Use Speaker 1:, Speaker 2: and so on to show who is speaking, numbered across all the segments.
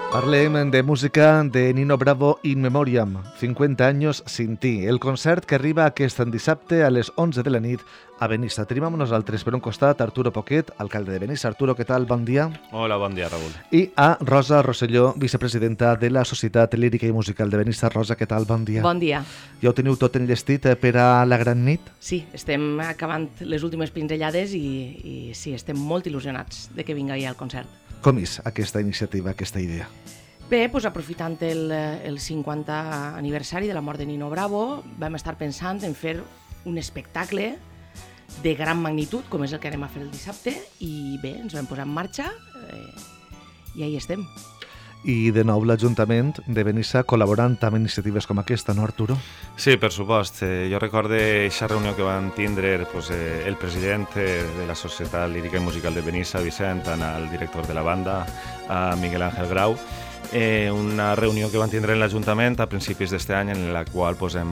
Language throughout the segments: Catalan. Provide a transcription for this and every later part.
Speaker 1: Parlem de música de Nino Bravo In Memoriam, 50 anys sin ti. El concert que arriba aquest dissabte a les 11 de la nit a Benissa. Tenim amb nosaltres, per un costat, Arturo Poquet, alcalde de Benissa. Arturo, què tal? Bon dia.
Speaker 2: Hola, bon dia, Raül.
Speaker 1: I a Rosa Rosselló, vicepresidenta de la Societat Lírica i Musical de Benissa. Rosa, què tal? Bon dia.
Speaker 3: Bon dia.
Speaker 1: Ja ho teniu tot enllestit per a la gran nit?
Speaker 3: Sí, estem acabant les últimes pinzellades i sí, estem molt il·lusionats de que vinga ja el concert.
Speaker 1: Com és aquesta iniciativa, aquesta idea?
Speaker 3: Bé, doncs aprofitant el 50 aniversari de la mort de Nino Bravo, vam estar pensant en fer un espectacle de gran magnitud, com és el que anem a fer el dissabte, i bé, ens vam posar en marxa i ahí estem.
Speaker 1: I de nou l'Ajuntament de Benissa col·laborant amb iniciatives com aquesta, no, Arturo?
Speaker 2: Sí, per supost. Jo recorde aquesta reunió que van tindre el president de la Societat Lírica i Musical de Benissa, Vicent, el director de la banda, Miguel Ángel Grau, una reunió que van tindre en l'Ajuntament a principis d'aquest any en la qual em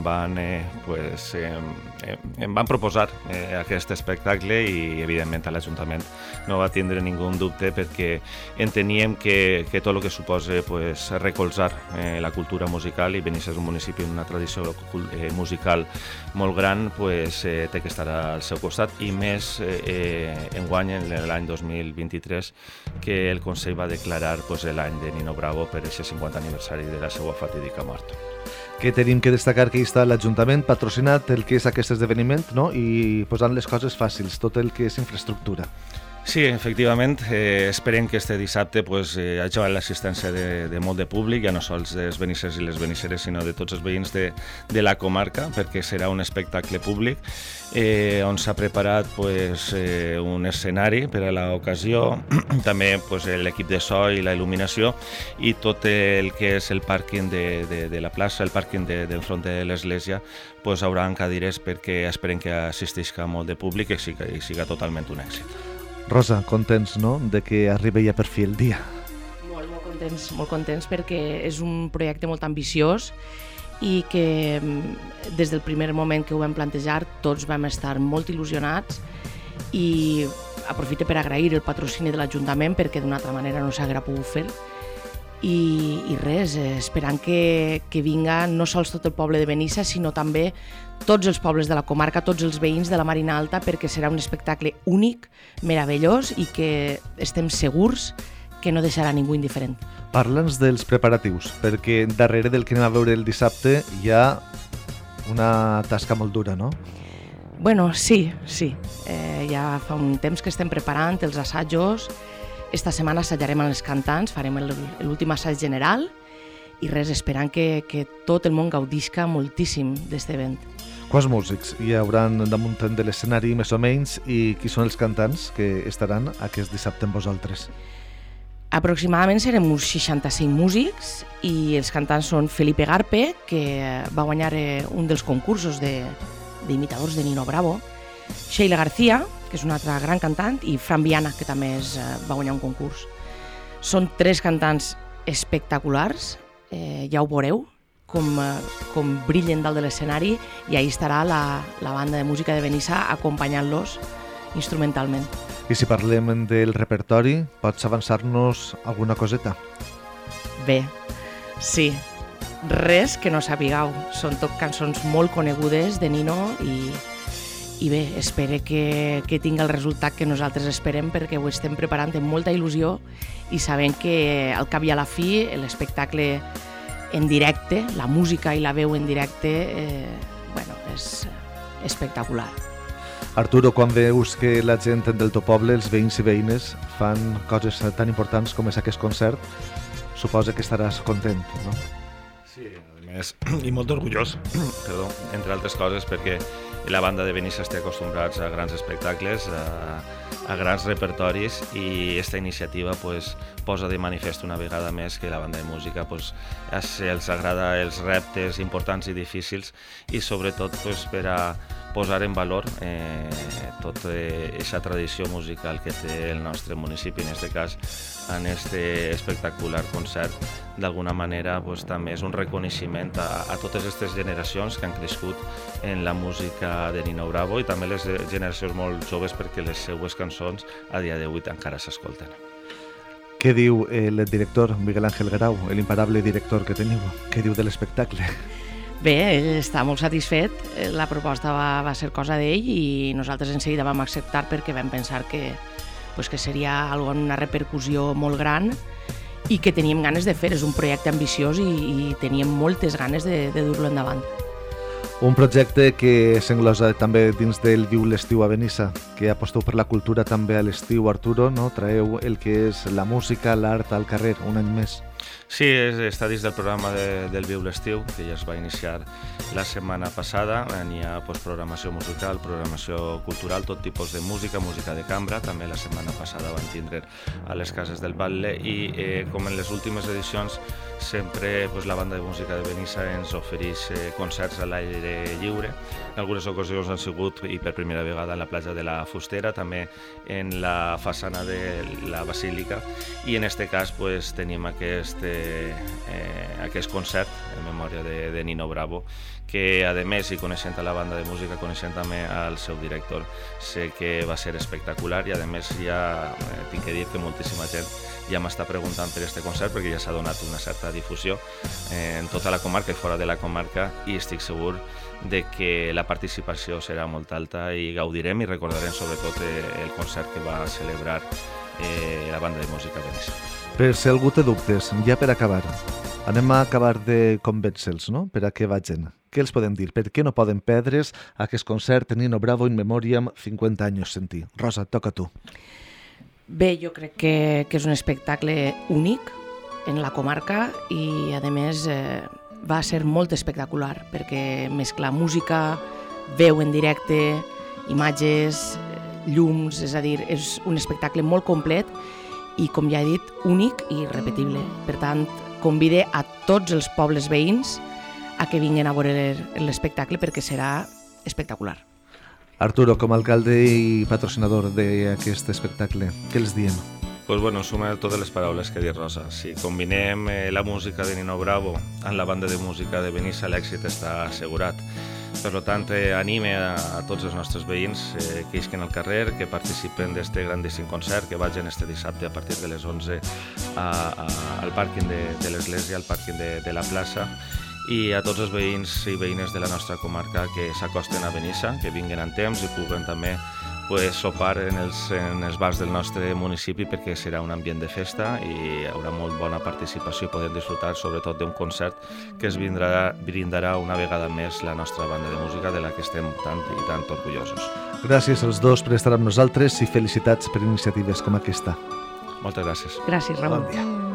Speaker 2: van proposar aquest espectacle i evidentment a l'Ajuntament no va tindre ningú dubte perquè enteníem que tot el que suposa recolzar la cultura musical, i Benissa és un municipi amb una tradició musical molt gran, té que estar al seu costat, i més enguany, en l'any 2023, que el Consell va declarar l'any de Nino Bravo per aquest 50 aniversari de la seva fatídica mort.
Speaker 1: Que tenim que destacar que hi està l'Ajuntament patrocinat el que és aquest esdeveniment, no? I posant les coses fàcils, tot el que és infraestructura.
Speaker 2: Sí, efectivament, esperem que este dissabte hi hagi l'assistència de molt de públic, ja no sols dels benissers i les benisseres, sinó de tots els veïns de la comarca, perquè serà un espectacle públic on s'ha preparat un escenari per a l'ocasió, també l'equip de so i la il·luminació, i tot el que és el pàrquing de la plaça, el pàrquing d'enfront de l'església, haurà cadires perquè esperem que assistisca molt de públic i siga totalment un èxit.
Speaker 1: Rosa, contents, no?, de que arribi ja per fi el dia.
Speaker 3: Molt contents perquè és un projecte molt ambiciós i que des del primer moment que ho vam plantejar tots vam estar molt il·lusionats, i aprofito per agrair el patrocini de l'Ajuntament perquè d'una altra manera no s'haguera pogut fer, i res, esperant que vinga no sols tot el poble de Benissa, sinó també tots els pobles de la comarca, tots els veïns de la Marina Alta, perquè serà un espectacle únic, meravellós, i que estem segurs que no deixarà ningú indiferent.
Speaker 1: Parla'ns dels preparatius, perquè darrere del que anem a veure el dissabte hi ha una tasca molt dura, no?
Speaker 3: Bueno, sí. Ja fa un temps que estem preparant els assajos. Esta setmana assajarem amb els cantants, farem l'últim assaig general, i res, esperant que tot el món gaudisca moltíssim d'aquest event.
Speaker 1: Quants músics hi hauran damunt de l'escenari, més o menys, i qui són els cantants que estaran aquest dissabte amb vosaltres?
Speaker 3: Aproximadament serem uns 65 músics, i els cantants són Felipe Garpe, que va guanyar un dels concursos d'imitadors de Nino Bravo, Sheila García, que és una altra gran cantant, i Fran Viana, que també va guanyar un concurs. Són 3 cantants espectaculars, ja ho veureu, com brillen dalt de l'escenari, i ahí estarà la banda de música de Benissa acompanyant-los instrumentalment.
Speaker 1: I si parlem del repertori, pots avançar-nos alguna coseta?
Speaker 3: Bé, sí, res que no sapigueu. Són tot cançons molt conegudes de Nino, i bé, espero que tingui el resultat que nosaltres esperem, perquè ho estem preparant amb molta il·lusió i sabem que al cap i a la fi l'espectacle en directe, la música i la veu en directe, és espectacular.
Speaker 1: Arturo, quan veus que la gent del teu poble, els veïns i veïnes, fan coses tan importants com és aquest concert, suposa que estaràs content, no?
Speaker 2: Sí, a més, i molt orgullós, entre altres coses, perquè la banda de Benissa està acostumbrats a grans espectacles, a grans repertoris, i aquesta iniciativa posa de manifest una vegada més que la banda de música els agrada els reptes importants i difícils, i sobretot per a posar en valor tota aquesta tradició musical que té el nostre municipi. En aquest cas, en aquest espectacular concert, d'alguna manera també és un reconeixement a totes aquestes generacions que han crescut en la música de Nino Bravo, i també les generacions molt joves, perquè les seues cançons a dia d'avui encara s'escolten.
Speaker 1: Què diu el director Miguel Ángel Grau, l'imparable director que teniu? Què diu de l'espectacle?
Speaker 3: Bé, ell està molt satisfet, la proposta va ser cosa d'ell i nosaltres en seguida vam acceptar perquè vam pensar que seria una repercussió molt gran i que teníem ganes de fer. És un projecte ambiciós i teníem moltes ganes de dur-lo endavant.
Speaker 1: Un projecte que s'englosa també dins del Viu l'Estiu a Benissa, que aposteu per la cultura també a l'estiu, Arturo, no? Traeu el que és la música, l'art al carrer, un any més.
Speaker 2: Sí, està dins del programa del Viu l'Estiu, que ja es va iniciar la setmana passada. N'hi ha programació musical, programació cultural, tot tipus de música, música de cambra. També la setmana passada van tindre a les cases del Batlle i com en les últimes edicions sempre la banda de música de Benissa ens ofereix concerts a l'aire lliure. En algunes ocasions han sigut, i per primera vegada, en la platja de la Fustera, també en la façana de la Basílica, i en aquest cas tenim aquest concert en memòria de Nino Bravo, que a més, i coneixent a la banda de música, coneixent també al seu director, sé que va ser espectacular i a més ja tinc que dir que moltíssima gent ja m'està preguntant per aquest concert perquè ja s'ha donat una certa difusió en tota la comarca i fora de la comarca i estic segur de que la participació serà molt alta i gaudirem i recordarem sobretot el concert que va celebrar la banda de música Benissa.
Speaker 1: Per si algú té dubtes, ja per acabar, anem a acabar de convèncer-los, no? Per a què vagin. Què els podem dir? Per què no poden perdre's aquest concert Nino Bravo in memoriam 50 anys sentir? Rosa, toca tu.
Speaker 3: Bé, jo crec que és un espectacle únic en la comarca i, a més, va ser molt espectacular perquè mescla música, veu en directe, imatges, llums, és a dir, és un espectacle molt complet i, com ja he dit, únic i irrepetible. Per tant, convide a tots els pobles veïns a que vinguin a veure l'espectacle perquè serà espectacular.
Speaker 1: Arturo, com a alcalde i patrocinador d'aquest espectacle, què els diem?
Speaker 2: Suma totes les paraules que ha dit Rosa. Si combinem la música de Nino Bravo amb la banda de música de Benissa, l'èxit està assegurat. Per tant, anime a tots els nostres veïns que isquen al carrer, que participen d'aquest grandíssim concert, que vagin este dissabte a partir de les 11 al pàrquing de l'església, al pàrquing de la plaça, i a tots els veïns i veïnes de la nostra comarca que s'acosten a Benissa, que vinguin en temps i puguen també sopar en els bars del nostre municipi perquè serà un ambient de festa i hi haurà molt bona participació i podem disfrutar sobretot d'un concert que es brindarà una vegada més la nostra banda de música de la que estem tant i tant orgullosos.
Speaker 1: Gràcies als dos per estar amb nosaltres i felicitats per iniciatives com aquesta.
Speaker 2: Moltes gràcies.
Speaker 3: Gràcies, Ramon.
Speaker 1: Bon dia.